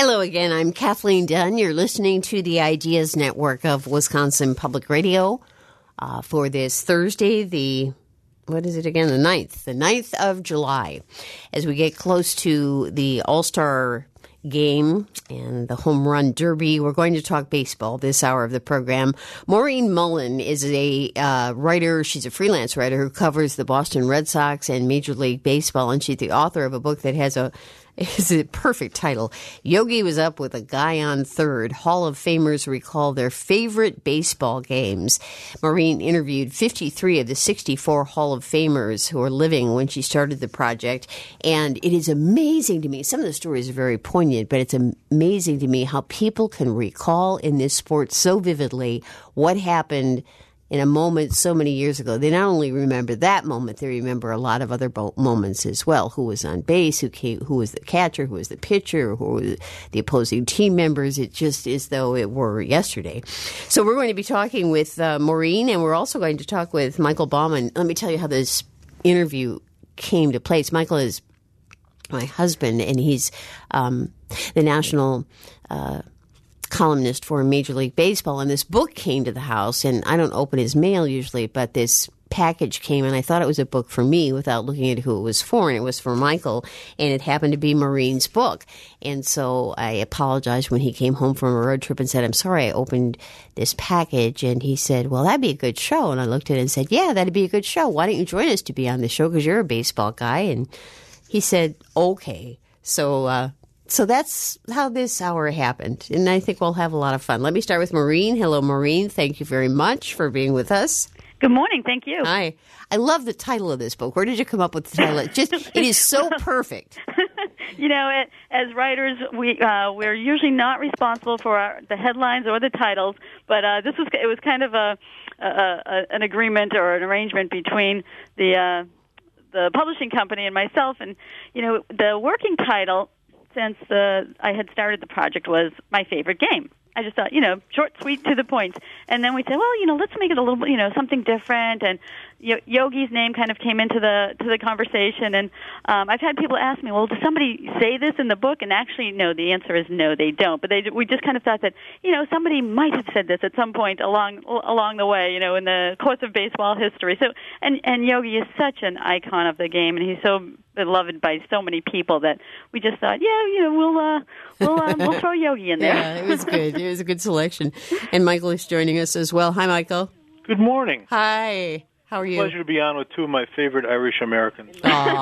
Hello again. I'm Kathleen Dunn. You're listening to the Ideas Network of Wisconsin Public Radio for this Thursday, the 9th of July. As we get close to the All-Star game and the Home Run Derby, we're going to talk baseball this hour of the program. Maureen Mullen is a writer. She's a freelance writer who covers the Boston Red Sox and Major League Baseball, and she's the author of a book that is a perfect title. Yogi Was Up with a Guy on Third. Hall of Famers recall their favorite baseball games. Maureen interviewed 53 of the 64 Hall of Famers who are living when she started the project. And it is amazing to me. Some of the stories are very poignant, but it's amazing to me how people can recall in this sport so vividly what happened in a moment so many years ago. They not only remember that moment, they remember a lot of other moments as well. Who was on base, who was the catcher, who was the pitcher, who were the opposing team members. It just is though it were yesterday. So we're going to be talking with Maureen, and we're also going to talk with Michael Bauman. Let me tell you how this interview came to place. Michael is my husband, and he's the national columnist for Major League Baseball, and this book came to the house, and I don't open his mail usually, but this package came, and I thought it was a book for me without looking at who it was for, and it was for Michael, and it happened to be Maureen's book. And so I apologized when he came home from a road trip and said, I'm sorry I opened this package, and he said, well, that'd be a good show. And I looked at it and said, yeah, that'd be a good show. Why don't you join us to be on the show, because you're a baseball guy? And he said, okay. So that's how this hour happened, and I think we'll have a lot of fun. Let me start with Maureen. Hello, Maureen. Thank you very much for being with us. Good morning. Thank you. Hi. I love the title of this book. Where did you come up with the title? It is so perfect. You know, as writers, we're usually not responsible for the headlines or the titles, but it was kind of an agreement or an arrangement between the publishing company and myself. And you know, the working title, since I had started the project, was My Favorite Game. I just thought, short, sweet, to the point. And then we said, well, let's make it a little, something different. And Yogi's name kind of came into the conversation. And I've had people ask me, well, does somebody say this in the book? And actually, no, the answer is no, they don't. But we just kind of thought that, somebody might have said this at some point along the way, in the course of baseball history. So, and Yogi is such an icon of the game, and he's so beloved by so many people that we just thought, we'll throw Yogi in there. Yeah, it was good. It was a good selection. And Michael is joining us as well. Hi, Michael. Good morning. Hi. How are you? Pleasure to be on with two of my favorite Irish Americans.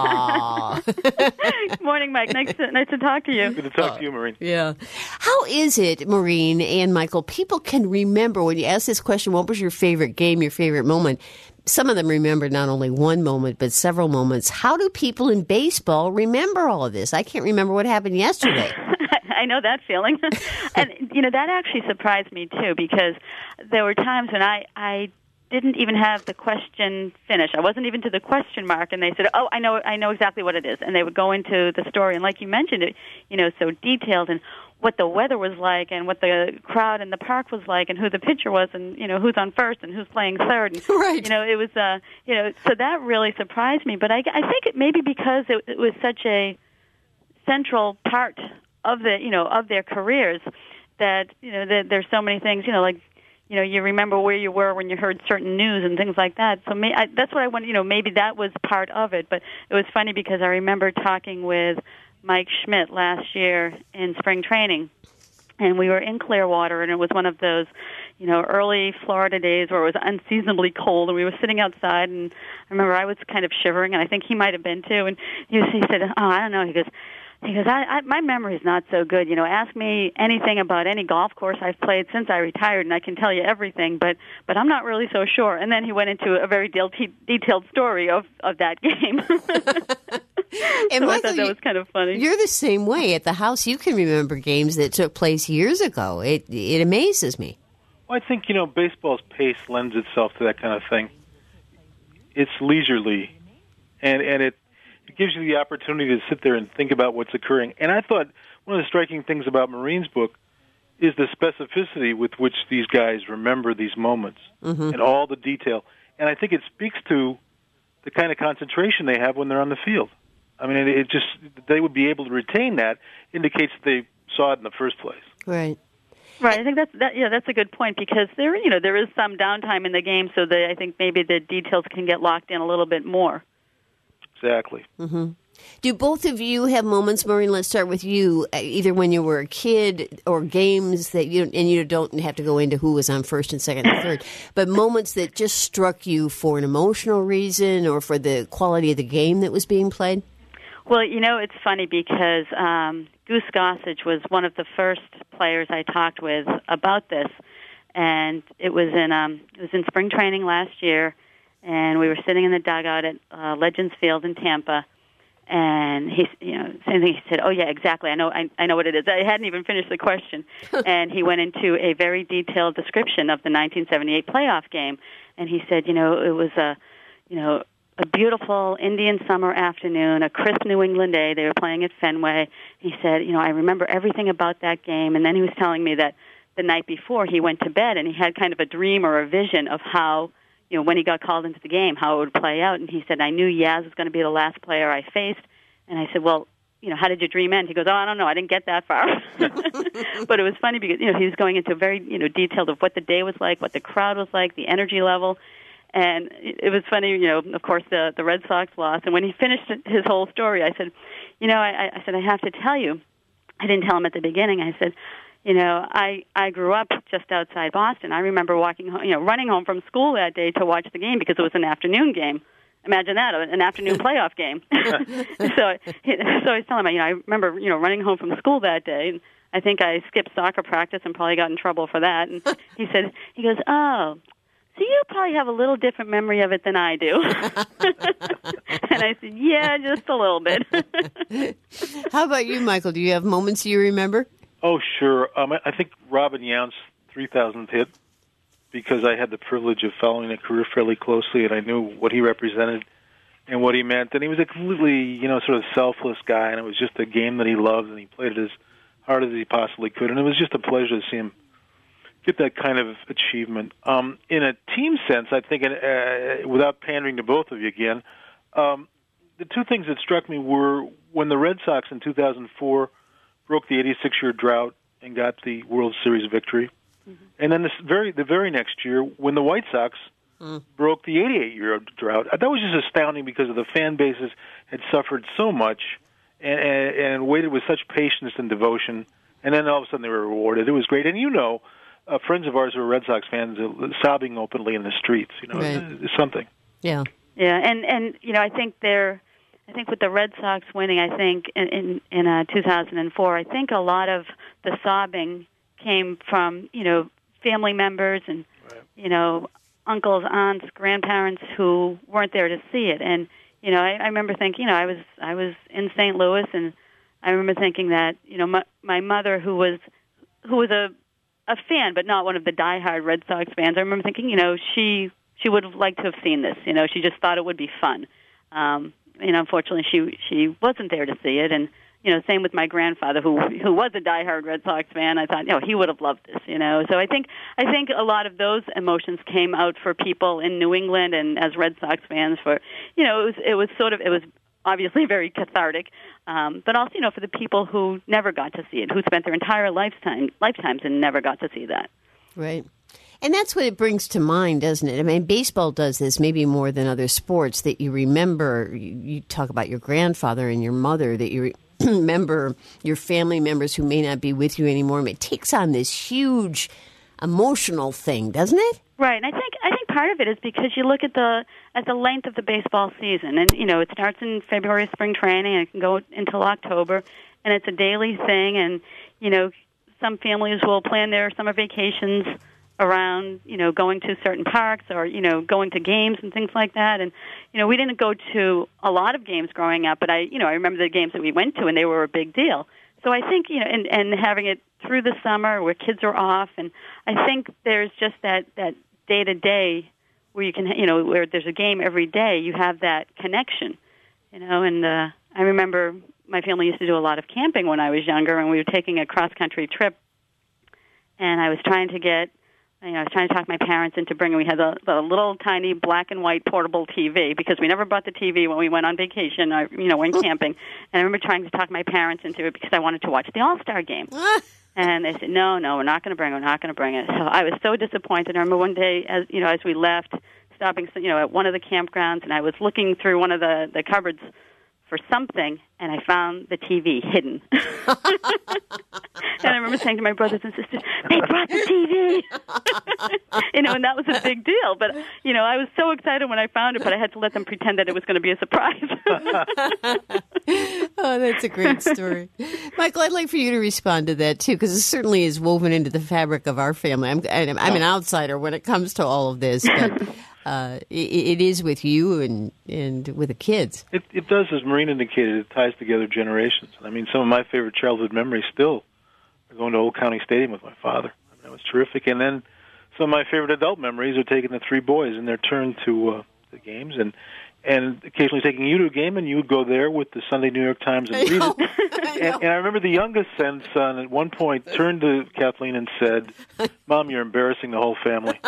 Good morning, Mike. Nice to talk to you. Good to talk to you, Maureen. Yeah. How is it, Maureen and Michael, people can remember when you ask this question, what was your favorite game, your favorite moment? Some of them remember not only one moment, but several moments. How do people in baseball remember all of this? I can't remember what happened yesterday. I know that feeling. And, that actually surprised me, too, because there were times when I didn't even have the question finished. I wasn't even to the question mark, and they said, oh, I know exactly what it is. And they would go into the story, and like you mentioned it, so detailed, and what the weather was like, and what the crowd in the park was like, and who the pitcher was, and, who's on first, and who's playing third. And, right. It was, so that really surprised me. But I think it maybe because it was such a central part of of their careers that, there's so many things, you remember where you were when you heard certain news and things like that. So that's what I want. Maybe that was part of it. But it was funny because I remember talking with Mike Schmidt last year in spring training, and we were in Clearwater, and it was one of those, early Florida days where it was unseasonably cold, and we were sitting outside, and I remember I was kind of shivering, and I think he might have been too. And he said, "Oh, I don't know." He goes, my memory's not so good. Ask me anything about any golf course I've played since I retired, and I can tell you everything, but I'm not really so sure. And then he went into a very detailed story of that game. And so Michael, I thought that was kind of funny. You're the same way. At the house, you can remember games that took place years ago. It amazes me. Well, I think, baseball's pace lends itself to that kind of thing. It's leisurely, and it gives you the opportunity to sit there and think about what's occurring. And I thought one of the striking things about Maureen's book is the specificity with which these guys remember these moments and all the detail. And I think it speaks to the kind of concentration they have when they're on the field. I mean, it just they would be able to retain that indicates they saw it in the first place. Right. Right, I think that's a good point, because there is some downtime in the game, so I think maybe the details can get locked in a little bit more. Exactly. Mm-hmm. Do both of you have moments, Maureen? Let's start with you. Either when you were a kid, or games that you don't have to go into who was on first and second and third, but moments that just struck you for an emotional reason or for the quality of the game that was being played. Well, it's funny because Goose Gossage was one of the first players I talked with about this, and it was in spring training last year, and we were sitting in the dugout at Legends Field in Tampa, and he, same thing. He said, "Oh yeah, exactly. I know what it is." I hadn't even finished the question, and he went into a very detailed description of the 1978 playoff game, and he said, it was a beautiful Indian summer afternoon, a crisp New England day. They were playing at Fenway. He said, I remember everything about that game. And then he was telling me that the night before he went to bed and he had kind of a dream or a vision of how, when he got called into the game, how it would play out. And he said, I knew Yaz was going to be the last player I faced. And I said, well, how did your dream end? He goes, I don't know. I didn't get that far. But it was funny because, he was going into very, detailed of what the day was like, what the crowd was like, the energy level. And it was funny, of course, the Red Sox lost. And when he finished his whole story, I said, I said, I have to tell you. I didn't tell him at the beginning. I said, I grew up just outside Boston. I remember running home from school that day to watch the game because it was an afternoon game. Imagine that, an afternoon playoff game. So I was telling him, I remember, running home from school that day. And I think I skipped soccer practice and probably got in trouble for that. And he goes, oh, so you probably have a little different memory of it than I do. And I said, yeah, just a little bit. How about you, Michael? Do you have moments you remember? Oh, sure. I think Robin Yount's 3,000th hit, because I had the privilege of following a career fairly closely, and I knew what he represented and what he meant. And he was a completely, sort of selfless guy, and it was just a game that he loved, and he played it as hard as he possibly could. And it was just a pleasure to see him get that kind of achievement. In a team sense, I think, without pandering to both of you again, the two things that struck me were when the Red Sox in 2004 broke the 86-year drought and got the World Series victory, and then the very next year when the White Sox broke the 88-year drought. That was just astounding because of the fan bases had suffered so much and waited with such patience and devotion, and then all of a sudden they were rewarded. It was great, and friends of ours who are Red Sox fans sobbing openly in the streets. Right. It's something. Yeah. Yeah, and I think with the Red Sox winning, I think in 2004, I think a lot of the sobbing came from family members and uncles, aunts, grandparents who weren't there to see it. And I remember thinking, I was in St. Louis, and I remember thinking that my mother, who was a fan, but not one of the diehard Red Sox fans. I remember thinking, she would have liked to have seen this. She just thought it would be fun. Unfortunately, she wasn't there to see it, and same with my grandfather, who was a diehard Red Sox fan. I thought, he would have loved this. So I think a lot of those emotions came out for people in New England and as Red Sox fans. For it was obviously very cathartic, but also, for the people who never got to see it, who spent their entire lifetimes and never got to see that. Right. And that's what it brings to mind, doesn't it? I mean, baseball does this maybe more than other sports, that you remember. You talk about your grandfather and your mother, that you remember your family members who may not be with you anymore. It takes on this huge emotional thing, doesn't it? Right, and I think part of it is because you look at the length of the baseball season, and it starts in February spring training, and it can go until October, and it's a daily thing, and some families will plan their summer vacations around going to certain parks or going to games and things like that, and we didn't go to a lot of games growing up, but I remember the games that we went to, and they were a big deal. So I think and having it through the summer where kids are off, and I think there's just that day to day where you can where there's a game every day, you have that connection, and I remember my family used to do a lot of camping when I was younger, and we were taking a cross country trip, and I was trying to get I was trying to talk my parents into bringing. We had the little tiny black and white portable TV because we never brought the TV when we went on vacation. Went camping, and I remember trying to talk my parents into it because I wanted to watch the All-Star game. And they said, "No, we're not going to bring it. We're not going to bring it." So I was so disappointed. I remember one day, as we left, stopping, at one of the campgrounds, and I was looking through one of the cupboards for something, and I found the TV hidden. And I remember saying to my brothers and sisters, "They brought the TV." And that was a big deal. But, I was so excited when I found it, but I had to let them pretend that it was going to be a surprise. Oh, that's a great story. Michael, I'd like for you to respond to that, too, because it certainly is woven into the fabric of our family. I'm an outsider when it comes to all of this, but it is with you and with the kids. It does, as Maureen indicated, it ties together generations. I mean, some of my favorite childhood memories still are going to Old County Stadium with my father. I mean, that was terrific. And then some of my favorite adult memories are taking the three boys in their turn to the games and occasionally taking you to a game, and you would go there with the Sunday New York Times and read it. And I remember the youngest son at one point turned to Kathleen and said, "Mom, you're embarrassing the whole family."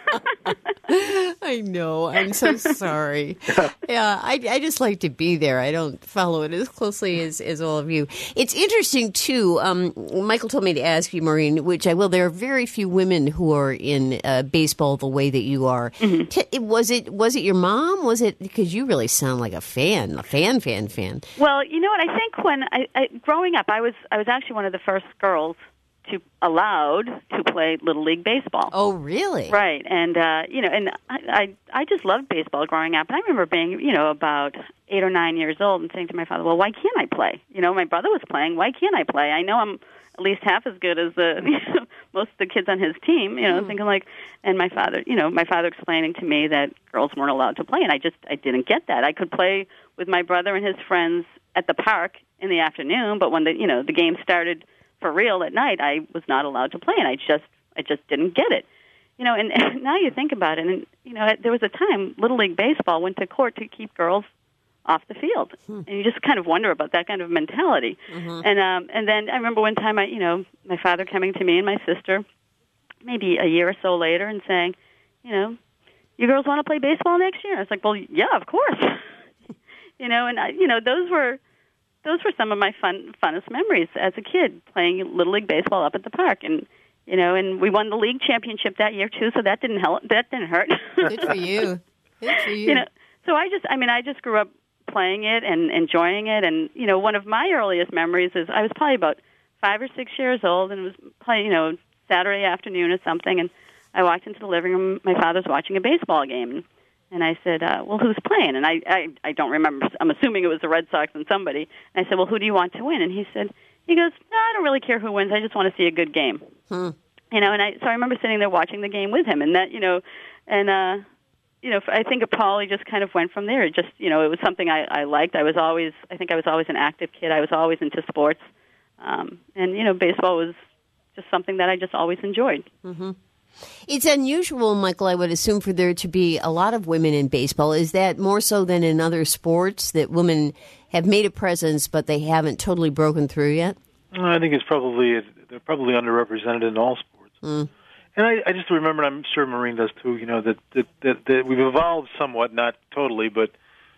I know. I'm so sorry. Yeah, I just like to be there. I don't follow it as closely as all of you. It's interesting, too. Michael told me to ask you, Maureen, which I will. There are very few women who are in baseball the way that you are. Mm-hmm. Was it your mom? Was it because you really sound like a fan? Well, you know what? I think when I growing up, I was actually one of the first girls allowed to play Little League baseball. Oh, really? Right. And, and I just loved baseball growing up. And I remember being, about 8 or 9 years old and saying to my father, well, why can't I play? My brother was playing. Why can't I play? I know I'm at least half as good as most of the kids on his team, thinking like, and my father explaining to me that girls weren't allowed to play. And I didn't get that. I could play with my brother and his friends at the park in the afternoon, but when the game started for real at night, I was not allowed to play, and I just didn't get it. And now you think about it, and there was a time Little League Baseball went to court to keep girls off the field, and you just kind of wonder about that kind of mentality. Mm-hmm. And then I remember one time, my father coming to me and my sister, maybe a year or so later, and saying, you girls want to play baseball next year? I was like, well, yeah, of course. Those were some of my funnest memories as a kid, playing Little League Baseball up at the park, and and we won the league championship that year too, so that didn't hurt. Good for you. So I just grew up playing it and enjoying it, and one of my earliest memories is I was probably about 5 or 6 years old, and it was probably Saturday afternoon or something, and I walked into the living room. My father's watching a baseball game. And I said, well, who's playing? And I don't remember. I'm assuming it was the Red Sox and somebody. And I said, well, who do you want to win? And he goes, no, I don't really care who wins. I just want to see a good game. So I remember sitting there watching the game with him. And that, I think it probably just kind of went from there. It just, it was something I liked. I was always an active kid. I was always into sports. And baseball was just something that I just always enjoyed. Mm-hmm. It's unusual, Michael, I would assume, for there to be a lot of women in baseball. Is that more so than in other sports, that women have made a presence, but they haven't totally broken through yet? I think they're probably underrepresented in all sports. And I just remember, and I'm sure Maureen does too, that we've evolved somewhat, not totally, but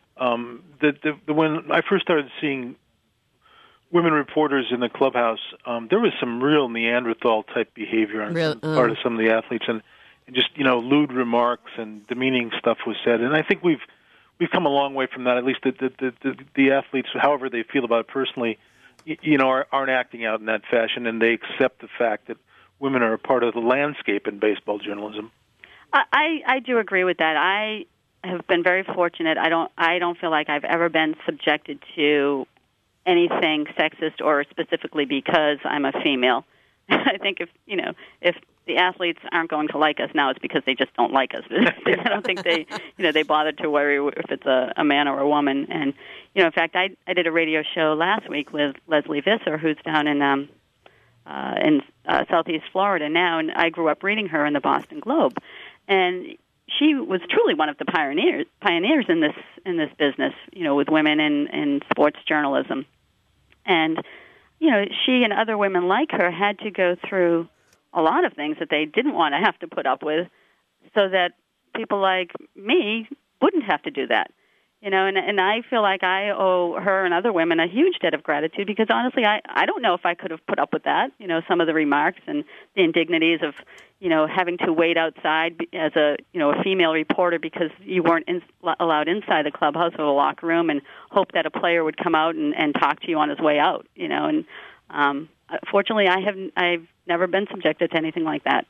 when I first started seeing women reporters in the clubhouse, there was some real Neanderthal-type behavior on the part of some of the athletes, and just, lewd remarks and demeaning stuff was said. And I think we've come a long way from that. At least the athletes, however they feel about it personally, aren't acting out in that fashion, and they accept the fact that women are a part of the landscape in baseball journalism. I do agree with that. I have been very fortunate. I don't feel like I've ever been subjected to anything sexist or specifically because I'm a female. I think if the athletes aren't going to like us now, it's because they just don't like us. I don't think they bothered to worry if it's a man or a woman. And in fact, I did a radio show last week with Leslie Visser, who's down in Southeast Florida now, and I grew up reading her in the Boston Globe, and she was truly one of the pioneers in this business, with women in sports journalism. And, she and other women like her had to go through a lot of things that they didn't want to have to put up with, so that people like me wouldn't have to do that. And I feel like I owe her and other women a huge debt of gratitude, because honestly, I don't know if I could have put up with that, some of the remarks and the indignities of, having to wait outside as a female reporter because you weren't allowed inside the clubhouse or the locker room, and hope that a player would come out and talk to you on his way out, and fortunately I've never been subjected to anything like that.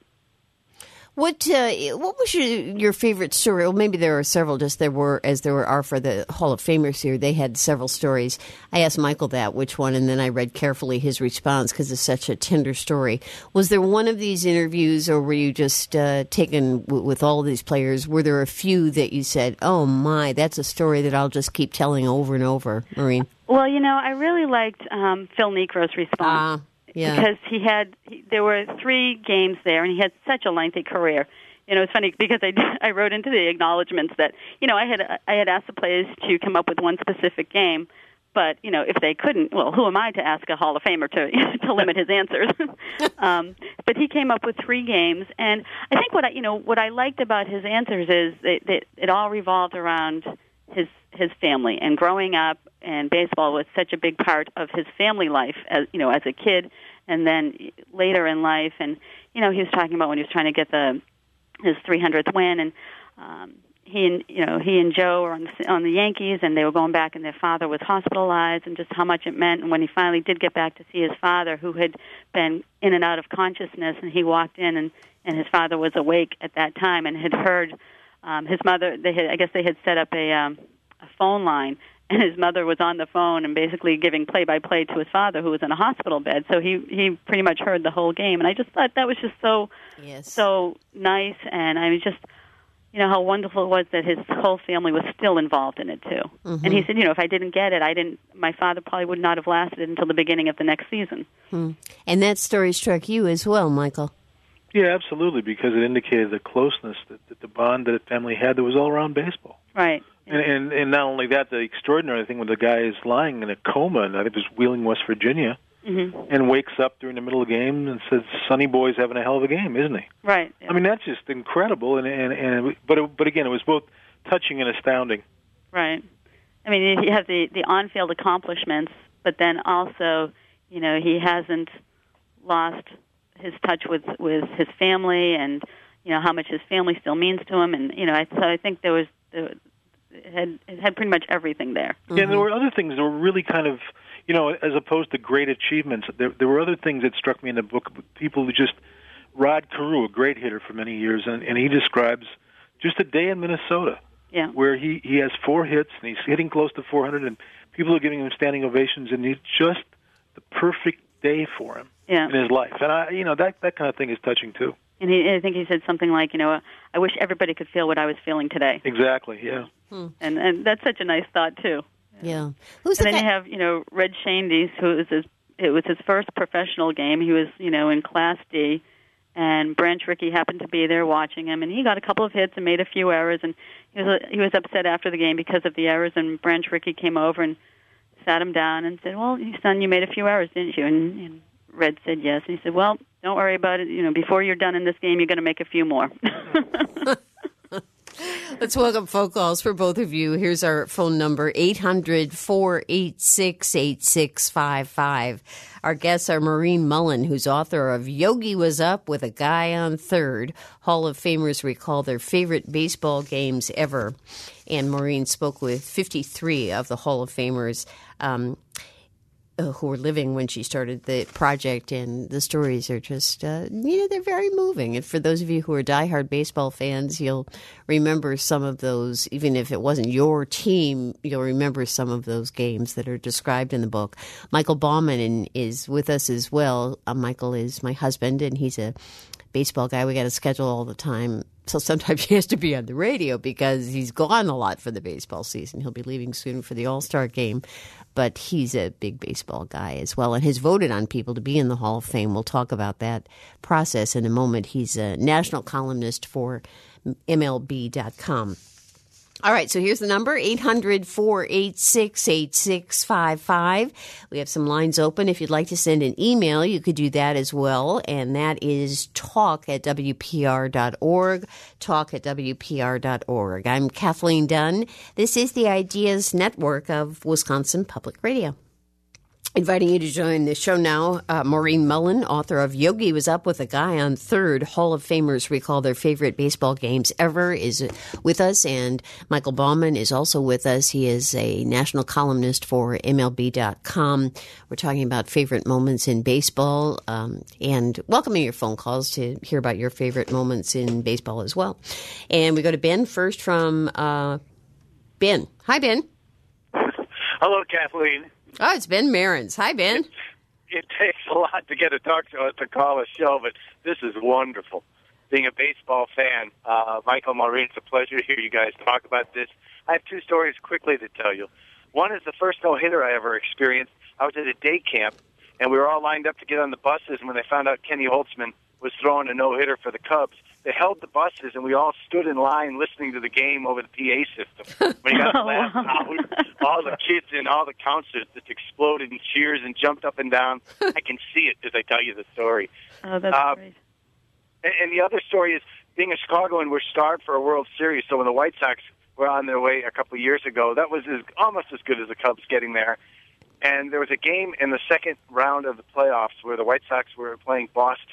What was your favorite story? Well, maybe there are several, just there are for the Hall of Famers here. They had several stories. I asked Michael that, which one, and then I read carefully his response because it's such a tender story. Was there one of these interviews, or were you just taken with all of these players? Were there a few that you said, oh, my, that's a story that I'll just keep telling over and over, Maureen? Well, I really liked Phil Niekro's response. Yeah. Because there were 3 games there, and he had such a lengthy career. It's funny because I wrote into the acknowledgments that I had asked the players to come up with one specific game, but if they couldn't, well, who am I to ask a Hall of Famer to limit his answers? But he came up with 3 games, and I think what I liked about his answers is that it all revolved around his family, and growing up, and baseball was such a big part of his family life as a kid, and then later in life. And he was talking about when he was trying to get his 300th win, and he and Joe were on the Yankees, and they were going back, and their father was hospitalized, and just how much it meant. And when he finally did get back to see his father, who had been in and out of consciousness, and he walked in, and his father was awake at that time and had heard his mother. I guess they had set up a phone line, and his mother was on the phone and basically giving play-by-play to his father, who was in a hospital bed. So he pretty much heard the whole game, and I just thought that was just so nice. And I mean, just how wonderful it was that his whole family was still involved in it too. Mm-hmm. And he said, if I didn't get it, my father probably would not have lasted until the beginning of the next season. And that story struck you as well, Michael. Yeah, absolutely, because it indicated the closeness, that the bond that the family had that was all around baseball. Right. And not only that, the extraordinary thing when the guy is lying in a coma, and I think it was Wheeling, West Virginia, and wakes up during the middle of the game and says, "Sonny Boy's having a hell of a game, isn't he?" Right. Yeah. I mean, that's just incredible, but again, it was both touching and astounding. Right. I mean, you have the on-field accomplishments, but then also, he hasn't lost his touch with his family, and how much his family still means to him, and so I think there was. It had pretty much everything there. Yeah, and there were other things that were really kind of, as opposed to great achievements, there were other things that struck me in the book. People who just, Rod Carew, a great hitter for many years, and he describes just a day in Minnesota where he has 4 hits, and he's hitting close to 400, and people are giving him standing ovations, and it's just the perfect day for him in his life. And, that kind of thing is touching, too. And I think he said something like, I wish everybody could feel what I was feeling today. Exactly, yeah. And that's such a nice thought, too. Yeah. And then you have, Red Shandy, it was his first professional game. He was, in Class D, and Branch Rickey happened to be there watching him, and he got a couple of hits and made a few errors, and he was upset after the game because of the errors, and Branch Rickey came over and sat him down and said, "Well, son, you made a few errors, didn't you?" And Red said yes, and he said, "Well, don't worry about it. Before you're done in this game, you're going to make a few more." Let's welcome phone calls for both of you. Here's our phone number, 800-486-8655. Our guests are Maureen Mullen, who's author of Yogi Was Up with a Guy on Third. Hall of Famers recall their favorite baseball games ever. And Maureen spoke with 53 of the Hall of Famers who were living when she started the project, and the stories are just, they're very moving. And for those of you who are diehard baseball fans, you'll remember some of those, even if it wasn't your team, you'll remember some of those games that are described in the book. Michael Bauman is with us as well. Michael is my husband, and he's a baseball guy. We got a schedule all the time. So sometimes he has to be on the radio because he's gone a lot for the baseball season. He'll be leaving soon for the All-Star game. But he's a big baseball guy as well and has voted on people to be in the Hall of Fame. We'll talk about that process in a moment. He's a national columnist for MLB.com. All right, so here's the number, 800-486-8655. We have some lines open. If you'd like to send an email, you could do that as well, and that is talk@wpr.org, talk@wpr.org. I'm Kathleen Dunn. This is the Ideas Network of Wisconsin Public Radio. Inviting you to join the show now, Maureen Mullen, author of Yogi Was Up with a Guy on Third. Hall of Famers recall their favorite baseball games ever, is with us, and Michael Bauman is also with us. He is a national columnist for MLB.com. We're talking about favorite moments in baseball and welcoming your phone calls to hear about your favorite moments in baseball as well. And we go to Ben first from Ben. Hi, Ben. Hello, Kathleen. Oh, it's Ben Marins. Hi, Ben. It takes a lot to get a talk show to call a show, but this is wonderful. Being a baseball fan, Michael, Maureen, it's a pleasure to hear you guys talk about this. I have two stories quickly to tell you. One is the first no-hitter I ever experienced. I was at a day camp, and we were all lined up to get on the buses, and when they found out Kenny Holtzman was throwing a no-hitter for the Cubs, they held the buses, and we all stood in line listening to the game over the PA system. When he got the last out, all the kids and all the counselors just exploded in cheers and jumped up and down. I can see it as I tell you the story. Oh, that's great. And the other story is being in Chicago, and we're starved for a World Series. So when the White Sox were on their way a couple of years ago, that was almost as good as the Cubs getting there. And there was a game in the second round of the playoffs where the White Sox were playing Boston.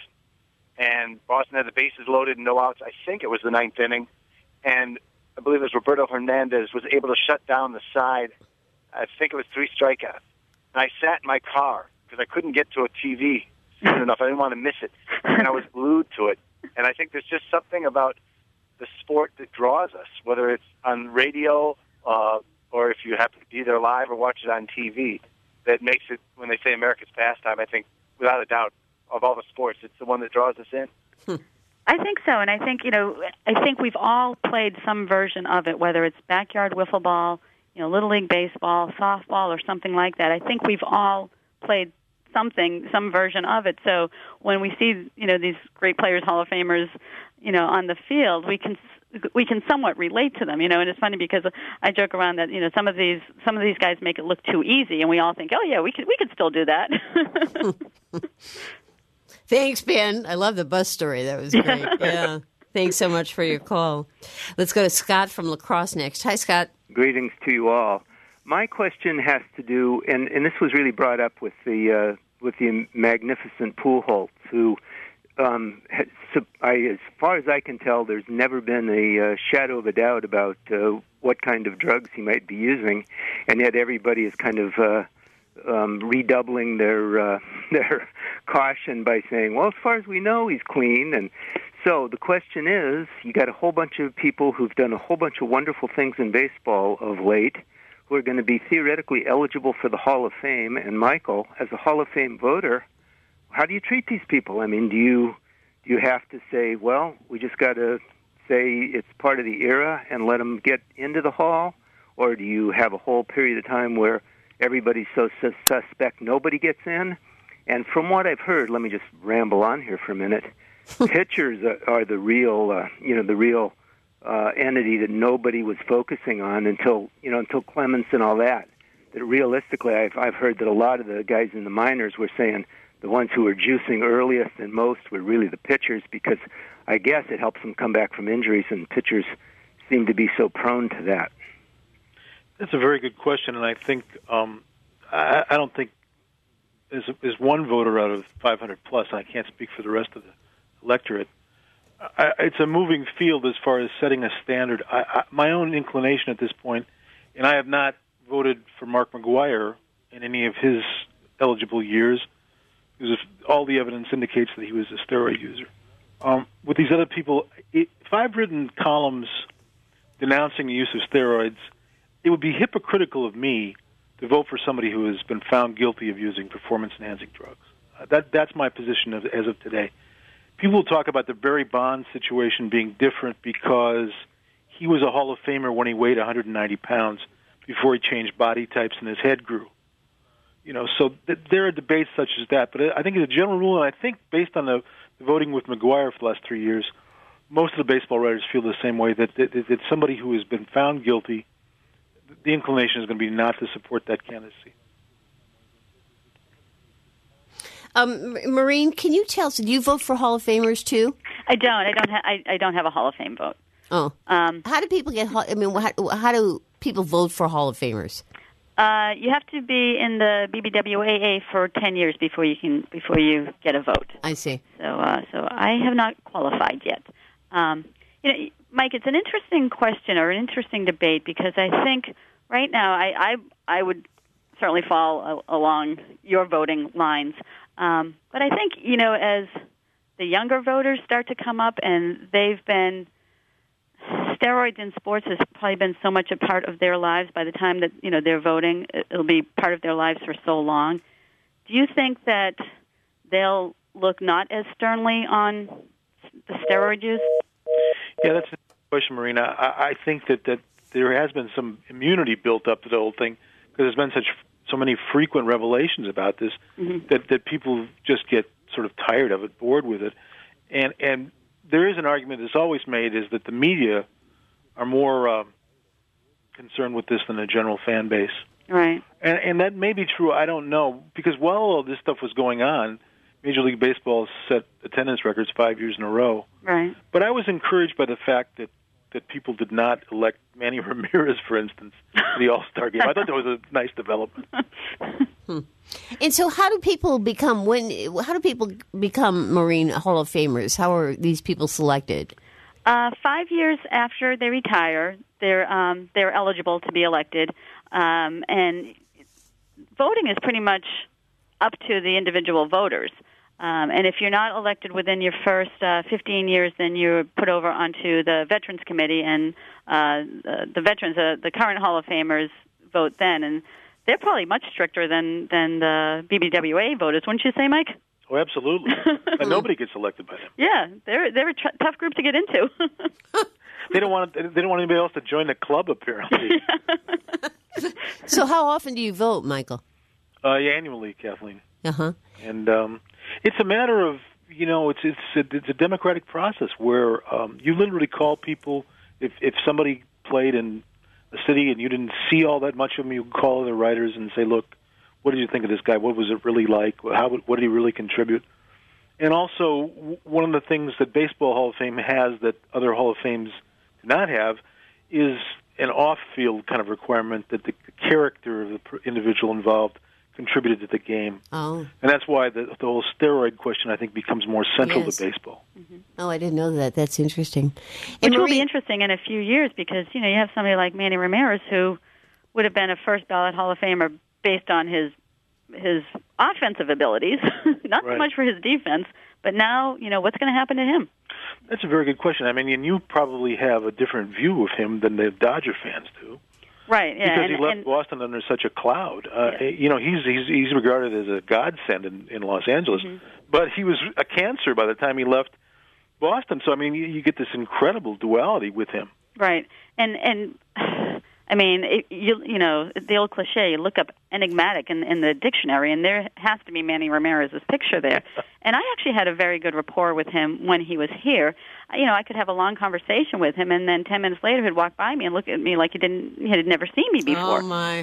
And Boston had the bases loaded and no outs. I think it was the ninth inning. And I believe it was Roberto Hernandez was able to shut down the side. I think it was 3 strikeouts. And I sat in my car because I couldn't get to a TV soon enough. I didn't want to miss it. And I was glued to it. And I think there's just something about the sport that draws us, whether it's on radio or if you happen to be there live or watch it on TV, that makes it, when they say America's pastime, I think, without a doubt, of all the sports, it's the one that draws us in. I think so, and I think we've all played some version of it, whether it's backyard wiffle ball, Little League baseball, softball, or something like that. I think we've all played some version of it. So when we see these great players, Hall of Famers, on the field, we can somewhat relate to them, and it's funny because I joke around that some of these guys make it look too easy, and we all think, oh yeah, we could still do that. Thanks, Ben. I love the bus story. That was great. Yeah. Thanks so much for your call. Let's go to Scott from La Crosse next. Hi, Scott. Greetings to you all. My question has to do, and this was really brought up with the magnificent Pujols, who, as far as I can tell, there's never been a shadow of a doubt about what kind of drugs he might be using, and yet everybody is kind of redoubling their caution by saying, well, as far as we know, he's clean. And so the question is, you got a whole bunch of people who've done a whole bunch of wonderful things in baseball of late who are going to be theoretically eligible for the Hall of Fame. And Michael, as a Hall of Fame voter, how do you treat these people? I mean, do you have to say, well, we just got to say it's part of the era and let them get into the Hall? Or do you have a whole period of time where everybody's so suspect nobody gets in? And from what I've heard, let me just ramble on here for a minute. Pitchers are the real, entity that nobody was focusing on until Clemens and all that. That realistically, I've heard that a lot of the guys in the minors were saying the ones who were juicing earliest and most were really the pitchers, because I guess it helps them come back from injuries, and pitchers seem to be so prone to that. That's a very good question, and I think I don't think as one voter out of 500 plus, and I can't speak for the rest of the electorate, it's a moving field as far as setting a standard. My own inclination at this point, and I have not voted for Mark McGwire in any of his eligible years, because all the evidence indicates that he was a steroid user. With these other people, if I've written columns denouncing the use of steroids, it would be hypocritical of me to vote for somebody who has been found guilty of using performance-enhancing drugs. That's my position as of today. People talk about the Barry Bonds situation being different because he was a Hall of Famer when he weighed 190 pounds before he changed body types and his head grew. So there are debates such as that. But I think as a general rule, and I think based on the voting with McGwire for the last 3 years, most of the baseball writers feel the same way, that somebody who has been found guilty, the inclination is going to be not to support that candidacy. Maureen, can you tell us, do you vote for Hall of Famers too? I don't. I don't have a Hall of Fame vote. Oh. How do people get, how do people vote for Hall of Famers? You have to be in the BBWAA for 10 years before you get a vote. I see. So I have not qualified yet. Mike, it's an interesting question or an interesting debate, because I think right now I would certainly fall along your voting lines. But I think, as the younger voters start to come up, and steroids in sports has probably been so much a part of their lives by the time that, they're voting, it'll be part of their lives for so long. Do you think that they'll look not as sternly on the steroid use? Yeah, that's a good question, Marina. I think that there has been some immunity built up to the whole thing, because there's been so many frequent revelations about this, that people just get sort of tired of it, bored with it. And there is an argument that's always made, is that the media are more concerned with this than the general fan base. Right. And that may be true, I don't know, because while all this stuff was going on, Major League Baseball set attendance records 5 years in a row. Right. But I was encouraged by the fact that people did not elect Manny Ramirez, for instance, to the All-Star game. I thought that was a nice development. And so how do people become Marine Hall of Famers? How are these people selected? 5 years after they retire, they're eligible to be elected. And voting is pretty much up to the individual voters. And if you're not elected within your first 15 years, then you're put over onto the Veterans Committee, and the veterans, the current Hall of Famers, vote then. And they're probably much stricter than the BBWA voters, wouldn't you say, Mike? Oh, absolutely. And nobody gets elected by them. Yeah, they're a tough group to get into. They don't want anybody else to join the club, apparently. So how often do you vote, Michael? Annually, Kathleen. Uh-huh. And it's a matter of, it's a democratic process where you literally call people. If somebody played in a city and you didn't see all that much of them, you call the writers and say, look, what did you think of this guy? What was it really like? What did he really contribute? And also, one of the things that Baseball Hall of Fame has that other Hall of Fames do not have is an off-field kind of requirement that the character of the individual involved contributed to the game. Oh. And that's why the whole steroid question, I think, becomes more central to baseball. Mm-hmm. Oh, I didn't know that. That's interesting. Which will be interesting in a few years, because, you have somebody like Manny Ramirez who would have been a first-ballot Hall of Famer based on his offensive abilities, not so much for his defense, but now, what's going to happen to him? That's a very good question. I mean, and you probably have a different view of him than the Dodger fans do. Right, yeah. Because he left Boston under such a cloud. He's regarded as a godsend in Los Angeles. Mm-hmm. But he was a cancer by the time he left Boston. So, I mean, you get this incredible duality with him. Right. And I mean, the old cliche, you look up enigmatic in the dictionary, and there has to be Manny Ramirez's picture there. And I actually had a very good rapport with him when he was here. I could have a long conversation with him, and then 10 minutes later he'd walk by me and look at me like he had never seen me before. Oh, my.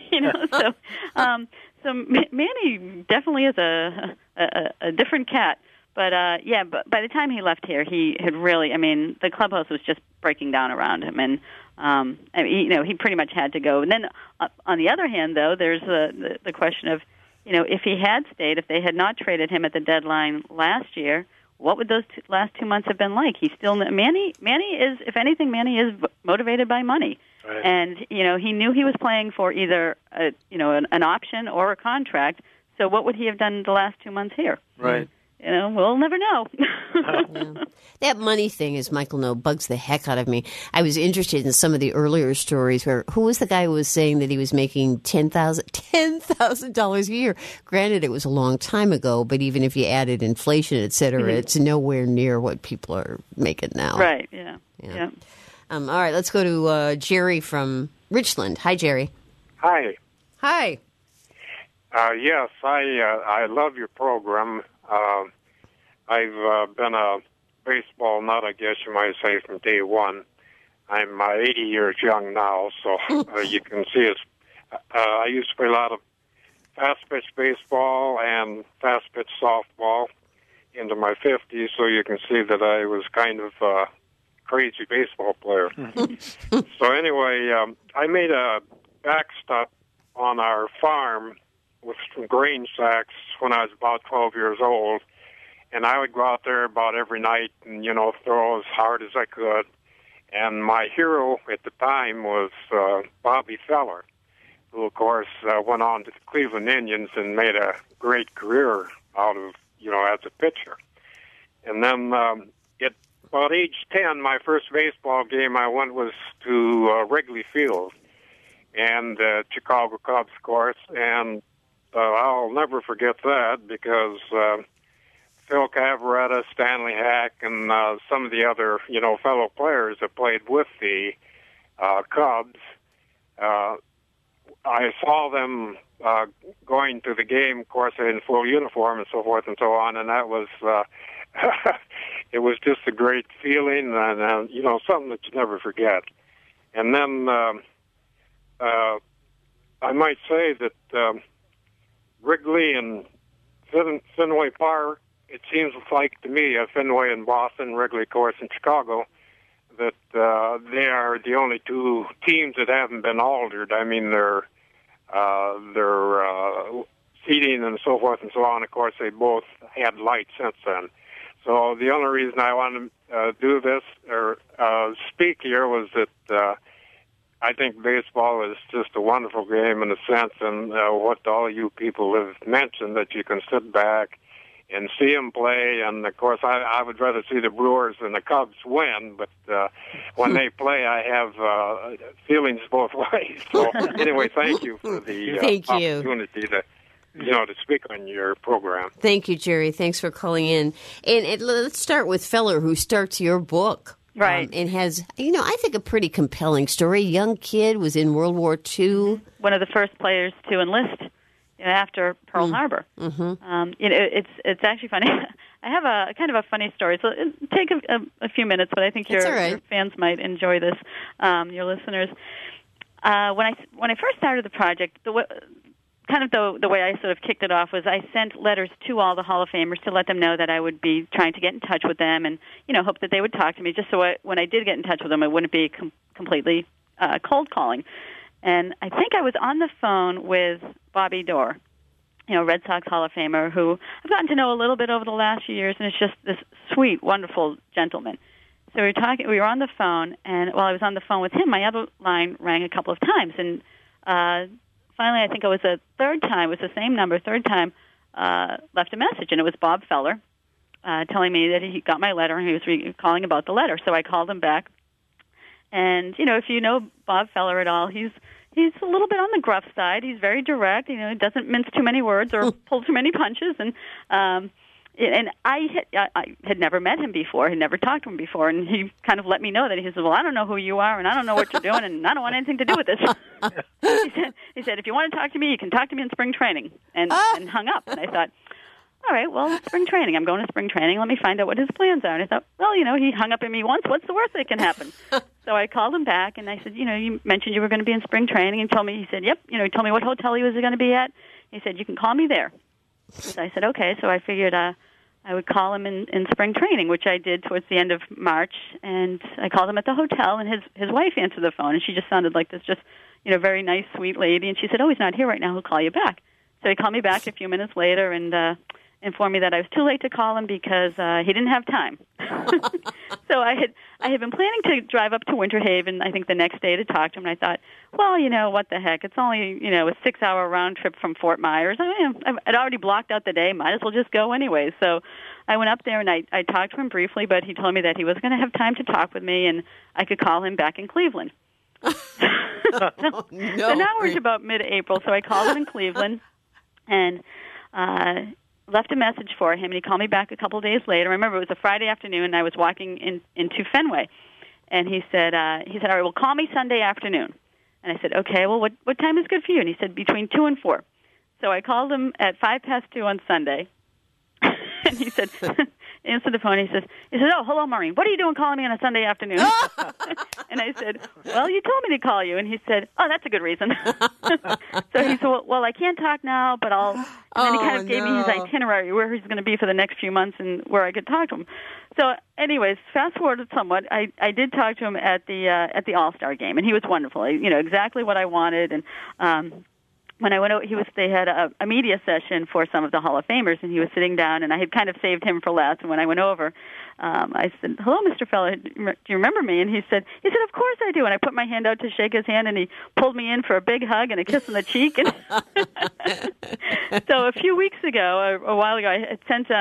So Manny definitely is a different cat. But but by the time he left here, he had really, the clubhouse was just breaking down around him, and he pretty much had to go. And then on the other hand, though, there's the question of, if he had stayed, if they had not traded him at the deadline last year, what would those last 2 months have been like? Manny is, if anything, Manny is motivated by money. Right. And, he knew he was playing for either, an option or a contract. So what would he have done the last 2 months here? Right. We'll never know. Yeah. That money thing, as Michael knows, bugs the heck out of me. I was interested in some of the earlier stories who was the guy who was saying that he was making $10,000 a year? Granted, it was a long time ago, but even if you added inflation, et cetera, it's nowhere near what people are making now. Right, yeah. All right, let's go to Jerry from Richland. Hi, Jerry. Hi. Hi. Yes, I love your program. I've been a baseball nut, I guess you might say, from day one. I'm 80 years young now, so you can see it's. I used to play a lot of fast pitch baseball and fast pitch softball into my 50s, so you can see that I was kind of a crazy baseball player. So anyway, I made a backstop on our farm with some grain sacks when I was about 12 years old, and I would go out there about every night and, throw as hard as I could. And my hero at the time was Bobby Feller, who, of course, went on to the Cleveland Indians and made a great career out of, as a pitcher. And then at about age 10, my first baseball game I went was to Wrigley Field and Chicago Cubs, of course. And I'll never forget that because Phil Cavaretta, Stanley Hack, and some of the other, fellow players that played with the Cubs, I saw them going to the game, of course, in full uniform and so forth and so on, and that was, it was just a great feeling and, something that you never forget. And then I might say that Wrigley and Fenway Park, it seems like to me, Fenway in Boston, Wrigley, of course, in Chicago, that they are the only two teams that haven't been altered. I mean, their seating and so forth and so on, of course, they both had light since then. So the only reason I want to do this or speak here was that I think baseball is just a wonderful game in a sense, and what all you people have mentioned, that you can sit back and see them play. And, of course, I would rather see the Brewers than the Cubs win, but when they play, I have feelings both ways. So, anyway, thank you for the opportunity to speak on your program. Thank you, Jerry. Thanks for calling in. And let's start with Feller, who starts your book. Right. And has, I think a pretty compelling story. Young kid, was in World War II. One of the first players to enlist after Pearl Harbor. Mm-hmm. It's actually funny. I have a kind of a funny story. So it'll take a few minutes, but I think your fans might enjoy this, your listeners. When I first started the project, the way I sort of kicked it off was I sent letters to all the Hall of Famers to let them know that I would be trying to get in touch with them and, hope that they would talk to me, just so when I did get in touch with them, it wouldn't be completely cold calling. And I think I was on the phone with Bobby Doerr, Red Sox Hall of Famer, who I've gotten to know a little bit over the last few years, and it's just this sweet, wonderful gentleman. So we were on the phone, and while I was on the phone with him, my other line rang a couple of times, and finally, I think it was the third time, it was the same number, third time, left a message, and it was Bob Feller telling me that he got my letter, and he was calling about the letter. So I called him back, and, if you know Bob Feller at all, he's a little bit on the gruff side. He's very direct. He doesn't mince too many words or pull too many punches. And I had never met him before. Had never talked to him before. And he kind of let me know that he said, well, I don't know who you are, and I don't know what you're doing, and I don't want anything to do with this. He said, if you want to talk to me, you can talk to me in spring training, and hung up. And I thought, all right, well, spring training. I'm going to spring training. Let me find out what his plans are. And I thought, well, he hung up at me once. What's the worst that can happen? So I called him back, and I said, you mentioned you were going to be in spring training, and he said, yep. He told me what hotel he was going to be at. He said, you can call me there. So I said, okay. So I figured I would call him in spring training, which I did towards the end of March. And I called him at the hotel, and his wife answered the phone, and she just sounded like this very nice, sweet lady. And she said, oh, he's not here right now. He'll call you back. So he called me back a few minutes later and informed me that I was too late to call him because he didn't have time. So I had been planning to drive up to Winter Haven, I think the next day, to talk to him. And I thought, well, what the heck? It's only, a 6-hour round trip from Fort Myers. I'd already blocked out the day. Might as well just go anyway. So I went up there, and I talked to him briefly, but he told me that he was going to have time to talk with me, and I could call him back in Cleveland. So now we're about mid-April, so I called him in Cleveland, and left a message for him, and he called me back a couple of days later. I remember it was a Friday afternoon, and I was walking into Fenway, and he said, all right, well, call me Sunday afternoon. And I said, okay, well, what time is good for you? And he said, between 2 and 4. So I called him at 2:05 on Sunday, and he said, answered the phone. He said, "Oh, hello, Maureen. What are you doing calling me on a Sunday afternoon?" And I said, "Well, you told me to call you." And he said, "Oh, that's a good reason." So he said, "Well, I can't talk now, but I'll." And then he kind of gave me his itinerary, where he's going to be for the next few months and where I could talk to him. So, anyways, fast forwarded somewhat. I did talk to him at the All-Star game, and he was wonderful. Exactly what I wanted. And when I went out, they had a media session for some of the Hall of Famers, and he was sitting down, and I had kind of saved him for last. And when I went over, I said, "Hello, Mr. Feller, do you remember me?" And he said, "Of course I do." And I put my hand out to shake his hand, and he pulled me in for a big hug and a kiss on the cheek. And so a few weeks ago, a while ago, I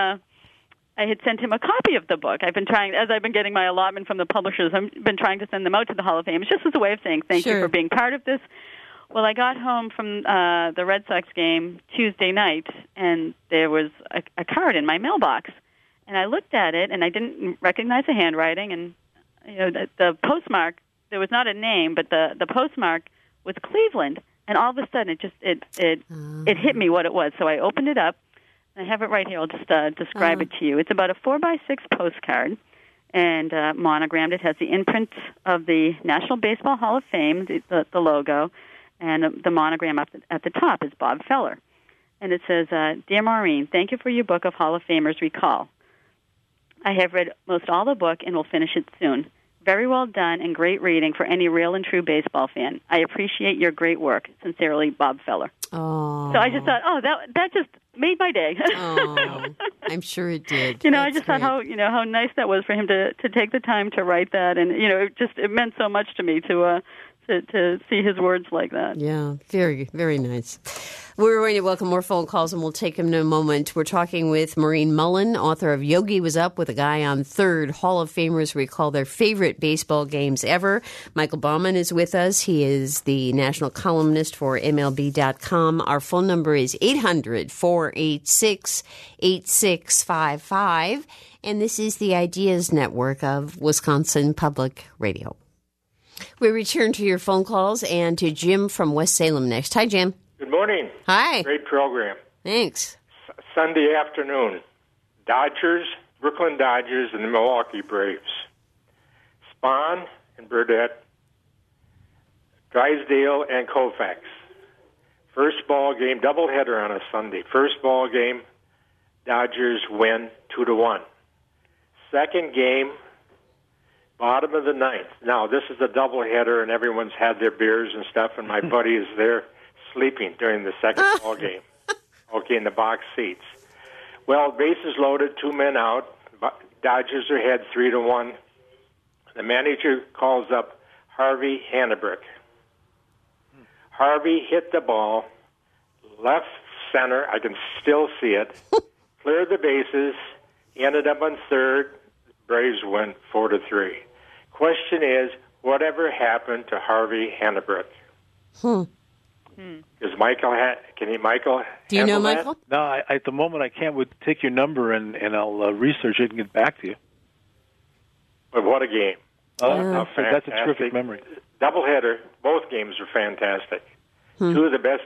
had sent him a copy of the book. I've been trying, as I've been getting my allotment from the publishers, I've been trying to send them out to the Hall of Fame. It's just as a way of saying thank you for being part of this. Well, I got home from the Red Sox game Tuesday night, and there was a card in my mailbox. And I looked at it, and I didn't recognize the handwriting. And the postmark, there was not a name, but the postmark was Cleveland. And all of a sudden, it hit me what it was. So I opened it up. I have it right here. I'll just describe it to you. It's about a 4x6 postcard, and monogrammed. It has the imprint of the National Baseball Hall of Fame, the logo, and the monogram up at the top is Bob Feller. And it says, "Dear Maureen, thank you for your book of Hall of Famers Recall. I have read most all the book and will finish it soon. Very well done and great reading for any real and true baseball fan. I appreciate your great work. Sincerely, Bob Feller." Oh. So I just thought, that just made my day. Oh, I'm sure it did. I just thought how nice that was for him to take the time to write that, and it meant so much to me to see his words like that. Yeah, very, very nice. We're going to welcome more phone calls, and we'll take them in a moment. We're talking with Maureen Mullen, author of Yogi Was Up with a Guy on Third. Hall of Famers recall their favorite baseball games ever. Michael Bauman is with us. He is the national columnist for MLB.com. Our phone number is 800-486-8655, and this is the Ideas Network of Wisconsin Public Radio. We return to your phone calls and to Jim from West Salem next. Hi, Jim. Good morning. Hi. Great program. Thanks. Sunday afternoon, Brooklyn Dodgers, and the Milwaukee Braves. Spahn and Burdette, Drysdale and Koufax. First ball game, doubleheader on a Sunday. First ball game, Dodgers win 2-1. Second game, bottom of the ninth. Now, this is a doubleheader, and everyone's had their beers and stuff, and my buddy is there sleeping during the second ball game. Okay, in the box seats. Well, bases loaded, 2 men out. Dodgers are ahead 3-1. The manager calls up Harvey Hannebrick. Harvey hit the ball left center. I can still see it. Cleared the bases. He ended up on third. Braves win 4-3. Question is, whatever happened to Harvey Hannebrick? Is Michael? Michael? Do you know that? Michael? No, at the moment I can't. Would take your number and I'll research it and get back to you. But what a game! That's a terrific memory. Doubleheader. Both games were fantastic. 2 of the best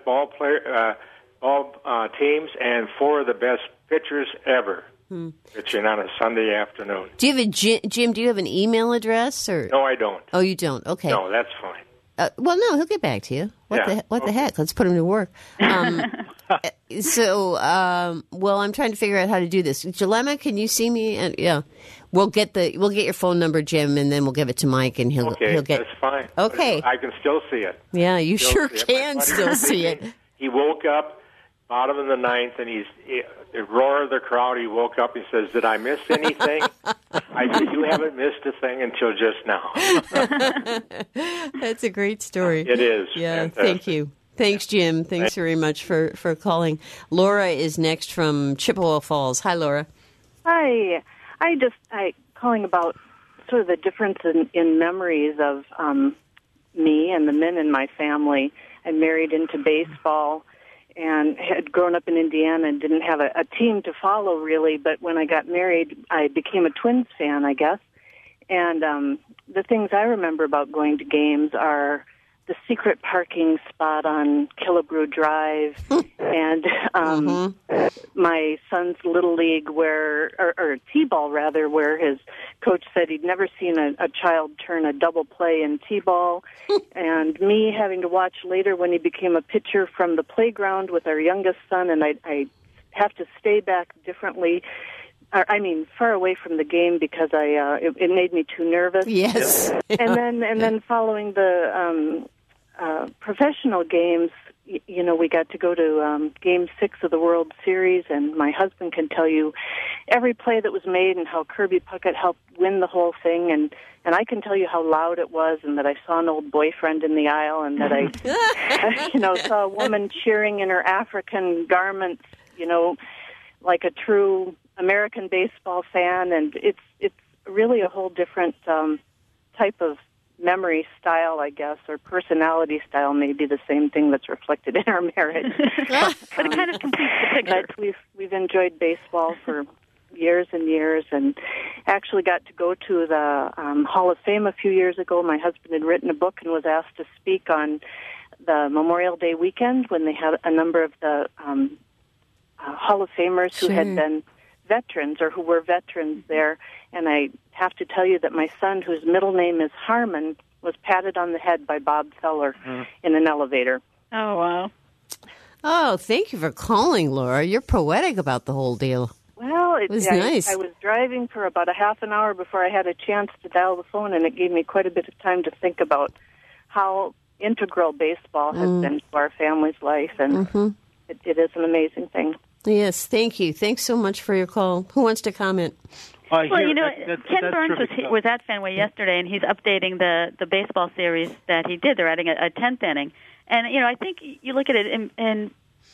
teams and 4 of the best pitchers ever pitching on a Sunday afternoon. Do you have Jim? Do you have an email address or? No, I don't. Oh, you don't. Okay. No, that's fine. Well, no, he'll get back to you. What the heck? Let's put him to work. Well, I'm trying to figure out how to do this. Jalema, can you see me? Yeah, we'll get your phone number, Jim, and then we'll give it to Mike, and he'll get. That's fine. Okay, I can still see it. Yeah, you sure can still see it. He woke up bottom of the ninth, and the roar of the crowd. He woke up. He says, "Did I miss anything?" I said, "You haven't missed a thing until just now." That's a great story. It is. Yeah, fantastic. Thank you. Thanks, Jim. Thanks very much for calling. Laura is next from Chippewa Falls. Hi, Laura. Hi. I calling about sort of the difference in memories of me and the men in my family. I married into baseball and had grown up in Indiana and didn't have a team to follow really, but when I got married, I became a Twins fan, I guess. And the things I remember about going to games are the secret parking spot on Killebrew Drive, and my son's Little League, or T-ball rather, where his coach said he'd never seen a child turn a double play in T-ball, and me having to watch later when he became a pitcher from the playground with our youngest son, and I have to stay back differently. Far away from the game because it made me too nervous. Yes. And then following the professional games, we got to go to Game 6 of the World Series, and my husband can tell you every play that was made and how Kirby Puckett helped win the whole thing, and I can tell you how loud it was, and that I saw an old boyfriend in the aisle, and that I saw a woman cheering in her African garments, like a true American baseball fan, and it's really a whole different type of memory style, I guess, or personality style may be the same thing that's reflected in our marriage. But it kind of completes the picture. But we've enjoyed baseball for years and years, and actually got to go to the Hall of Fame a few years ago. My husband had written a book and was asked to speak on the Memorial Day weekend when they had a number of the Hall of Famers who had been veterans or who were veterans there, and I have to tell you that my son, whose middle name is Harmon, was patted on the head by Bob Feller in an elevator. Oh, wow. Oh, thank you for calling, Laura. You're poetic about the whole deal. Well, it was nice. I was driving for about a half an hour before I had a chance to dial the phone, and it gave me quite a bit of time to think about how integral baseball has been to our family's life, and it is an amazing thing. Yes, thank you. Thanks so much for your call. Who wants to comment? Ken Burns was at Fenway yesterday, and he's updating the baseball series that he did. They're adding a 10th inning. And, I think you look at it, and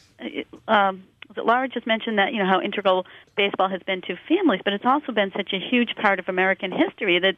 Laura just mentioned that, how integral baseball has been to families, but it's also been such a huge part of American history that,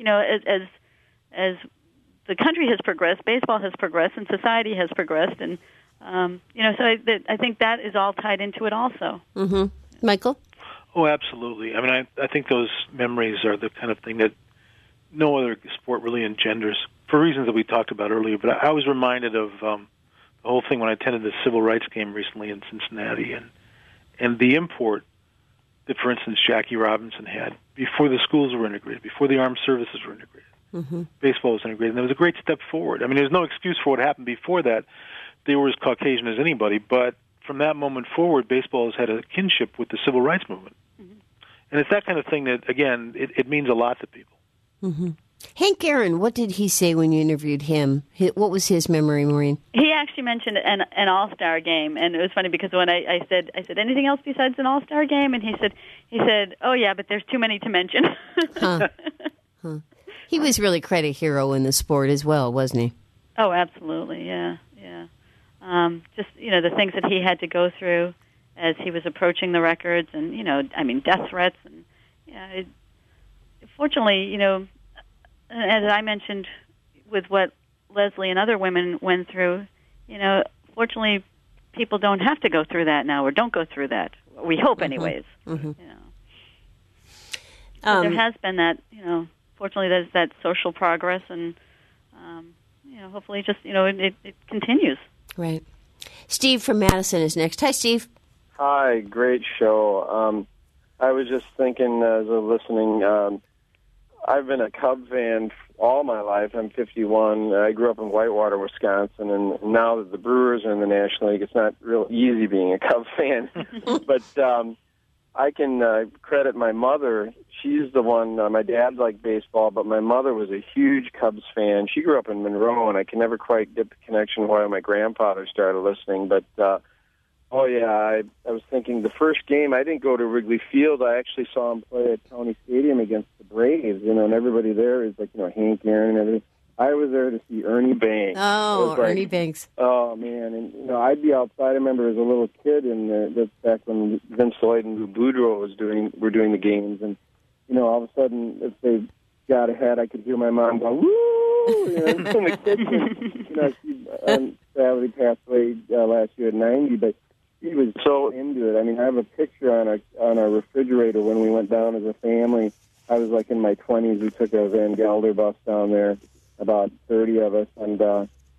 as the country has progressed, baseball has progressed, and society has progressed, and so I think that is all tied into it also. Michael? Oh, absolutely. I think those memories are the kind of thing that no other sport really engenders, for reasons that we talked about earlier. But I was reminded of the whole thing when I attended the civil rights game recently in Cincinnati, and the import that, for instance, Jackie Robinson had before the schools were integrated, before the armed services were integrated. Baseball was integrated, and it was a great step forward. There's no excuse for what happened before that. They were as Caucasian as anybody, but from that moment forward, baseball has had a kinship with the civil rights movement. And it's that kind of thing that, again, it means a lot to people. Hank Aaron, what did he say when you interviewed him? What was his memory, Maureen? He actually mentioned an all-star game, and it was funny because when I said anything else besides an all-star game, and he said, oh yeah, but there's too many to mention. He was really quite a hero in the sport as well, wasn't he? Oh, absolutely, yeah. Just the things that he had to go through as he was approaching the records, and death threats, and fortunately, as I mentioned with what Leslie and other women went through, fortunately, people don't have to go through that now, or don't go through that. We hope, anyways. There has been that, fortunately, there's that social progress, and hopefully, just it continues. Right. Steve from Madison is next. Hi, Steve. Hi, great show. I was just thinking as of listening, I've been a Cub fan all my life. I'm 51. I grew up in Whitewater, Wisconsin, and now that the Brewers are in the National League, it's not real easy being a Cub fan. But I can credit my mother. She's the one, my dad liked baseball, but my mother was a huge Cubs fan. She grew up in Monroe, and I can never quite get the connection why my grandfather started listening. But, I was thinking the first game, I didn't go to Wrigley Field. I actually saw him play at County Stadium against the Braves, and everybody there is like, Hank Aaron and everything. I was there to see Ernie Banks. Oh, Ernie Banks. Oh, man. And, I'd be outside. I remember as a little kid, and that's back when Vince Lloyd and Lou Boudreau were doing the games. And, all of a sudden, if they got ahead, I could hear my mom go, woo! In the kitchen. She sadly passed away last year at 90, but she was so into it. I have a picture on our refrigerator when we went down as a family. I was like in my 20s. We took a Van Gelder bus down there, about 30 of us, and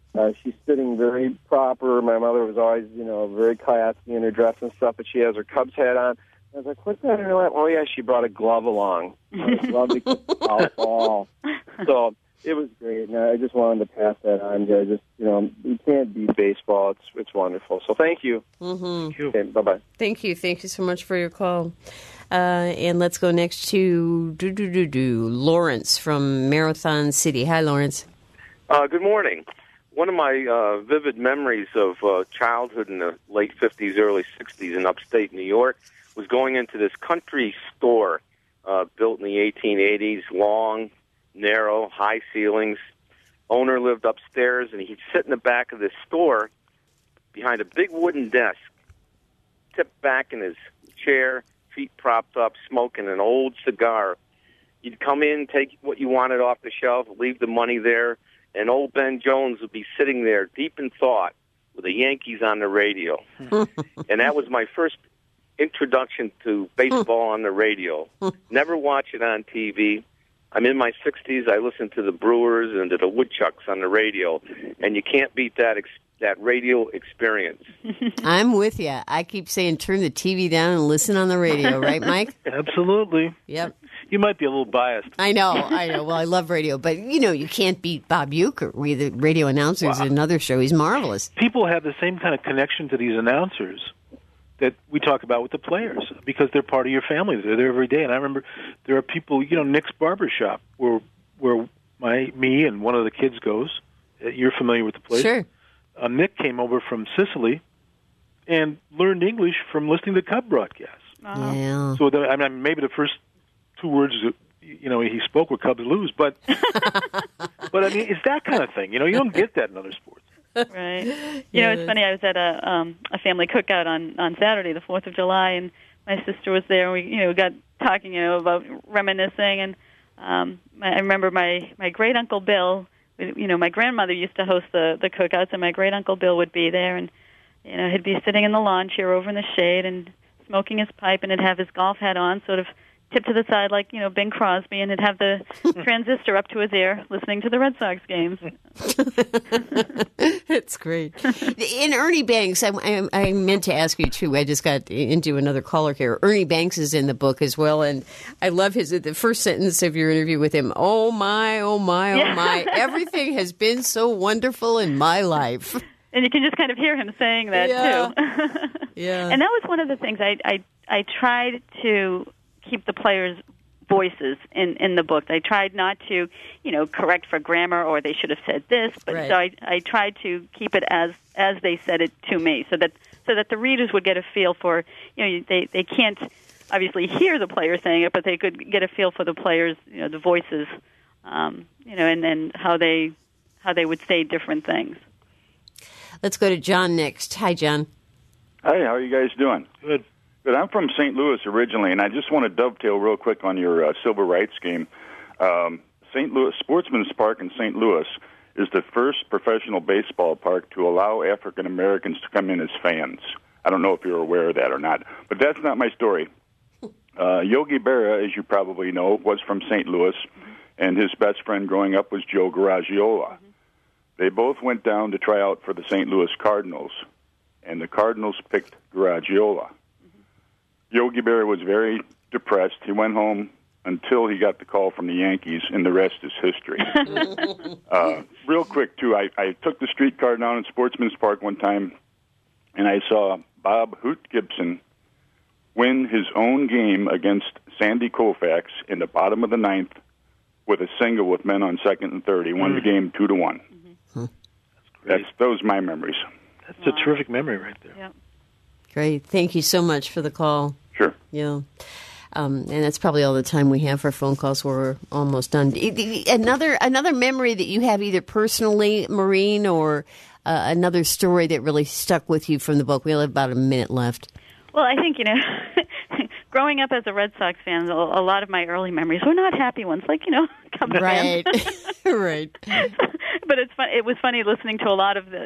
She's sitting very proper. My mother was always, very classy in her dress and stuff, but she has her Cubs hat on. I was like, what's that? And I went, oh, yeah, she brought a glove along. A glove to keep the foul ball. So it was great, and I just wanted to pass that on. You can't beat baseball. It's wonderful. So thank you. Mm-hmm. Thank you. Okay, bye-bye. Thank you. Thank you so much for your call. And let's go next to Lawrence from Marathon City. Hi, Lawrence. Good morning. One of my vivid memories of childhood in the late 50s, early 60s in upstate New York was going into this country store built in the 1880s, long, narrow, high ceilings. Owner lived upstairs, and he'd sit in the back of this store behind a big wooden desk, tipped back in his chair, feet propped up, smoking an old cigar. You'd come in, take what you wanted off the shelf, leave the money there, and old Ben Jones would be sitting there deep in thought with the Yankees on the radio. And that was my first introduction to baseball on the radio. Never watch it on TV. I'm in my 60s. I listen to the Brewers and to the Woodchucks on the radio, and you can't beat that radio experience. I'm with you. I keep saying turn the TV down and listen on the radio, right, Mike? Absolutely. Yep. You might be a little biased. I know. Well, I love radio, but, you can't beat Bob Uecker, the radio announcers in another show. He's marvelous. People have the same kind of connection to these announcers that we talk about with the players because they're part of your family. They're there every day. And I remember there are people, Nick's Barbershop, where me and one of the kids goes. You're familiar with the place. Sure. Nick came over from Sicily and learned English from listening to Cub broadcasts. Yeah. So maybe the first 2 words he spoke were Cubs lose, but it's that kind of thing. You don't get that in other sports. Right. It's funny. I was at a family cookout on Saturday, the 4th of July, and my sister was there. And we got talking about reminiscing, and I remember my great uncle Bill. My grandmother used to host the cookouts, and my great uncle Bill would be there, and he'd be sitting in the lawn chair over in the shade and smoking his pipe, and he'd have his golf hat on, sort of tipped to the side like Bing Crosby, and he'd have the transistor up to his ear, listening to the Red Sox games. That's great. In Ernie Banks, I meant to ask you too. I just got into another caller here. Ernie Banks is in the book as well, and I love the first sentence of your interview with him. Oh my, oh my, oh my! Everything has been so wonderful in my life. And you can just kind of hear him saying that too. Yeah. And that was one of the things I tried to keep the players' voices in the book. I tried not to, correct for grammar or they should have said this, but right. So I tried to keep it as they said it to me, so that the readers would get a feel for, they can't obviously hear the player saying it, but they could get a feel for the players, the voices, and then how they would say different things. Let's go to John next. Hi, John. Hey, how are you guys doing? Good. Good. I'm from St. Louis originally, and I just want to dovetail real quick on your civil rights game. St. Louis Sportsman's Park in St. Louis is the first professional baseball park to allow African Americans to come in as fans. I don't know if you're aware of that or not, but that's not my story. Yogi Berra, as you probably know, was from St. Louis, and his best friend growing up was Joe Garagiola. They both went down to try out for the St. Louis Cardinals, and the Cardinals picked Garagiola. Yogi Berra was very depressed. He went home until he got the call from the Yankees, and the rest is history. Real quick, too, I took the streetcar down in Sportsman's Park one time, and I saw Bob Hoot Gibson win his own game against Sandy Koufax in the bottom of the ninth with a single with men on second and third. He won the game 2-1. Those are my memories. That's a terrific memory right there. Yep. Great. Thank you so much for the call. Sure. Yeah. And that's probably all the time we have for phone calls. We're almost done. Another memory that you have, either personally, Maureen, or another story that really stuck with you from the book. We only have about a minute left. Well, I think, growing up as a Red Sox fan, a lot of my early memories were not happy ones, like, Cubs right. fans. Right. But it's fun. It was funny listening to a lot of the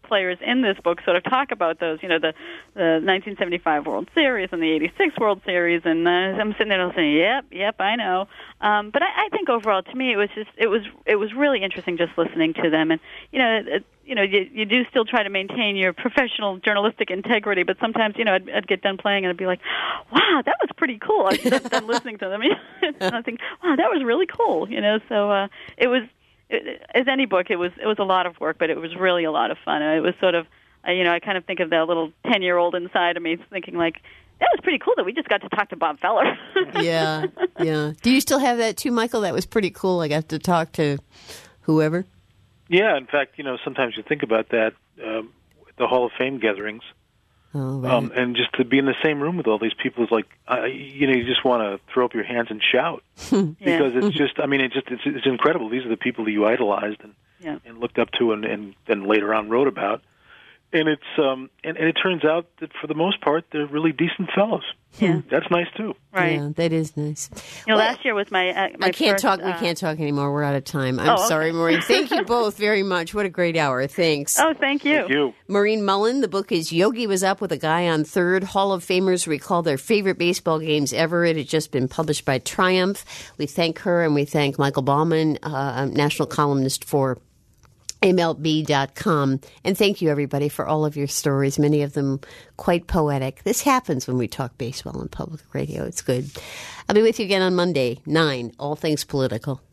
players in this book sort of talk about those, the 1975 World Series and the 86 World Series, and I'm sitting there saying, yep, I know. But I think overall, to me, it was really interesting just listening to them, and you do still try to maintain your professional journalistic integrity, but sometimes, I'd get done playing and I'd be like, wow, that was pretty cool. I'd get done listening to them, and I think, wow, that was really cool, So it was, as any book, it was a lot of work, but it was really a lot of fun. It was sort of, I kind of think of that little 10-year-old inside of me thinking like, that was pretty cool that we just got to talk to Bob Feller. Yeah. Do you still have that too, Michael? That was pretty cool. I got to talk to whoever. Yeah, in fact, sometimes you think about that, the Hall of Fame gatherings, and just to be in the same room with all these people is like, you just want to throw up your hands and shout because it's just, it's incredible. These are the people that you idolized and looked up to, and then later on wrote about. And it's and it turns out that for the most part they're really decent fellows. Yeah, that's nice too. Right, yeah, that is nice. Last year was my I can't first, talk. We can't talk anymore. We're out of time. I'm sorry, Maureen. Thank you both very much. What a great hour. Thanks. Oh, thank you. Thank you. Maureen Mullen. The book is Yogi Was Up with a Guy on Third. Hall of Famers recall their favorite baseball games ever. It had just been published by Triumph. We thank her and we thank Michael Bauman, a national columnist for MLB.com. And thank you, everybody, for all of your stories, many of them quite poetic. This happens when we talk baseball on public radio. It's good. I'll be with you again on Monday, 9, All Things Political.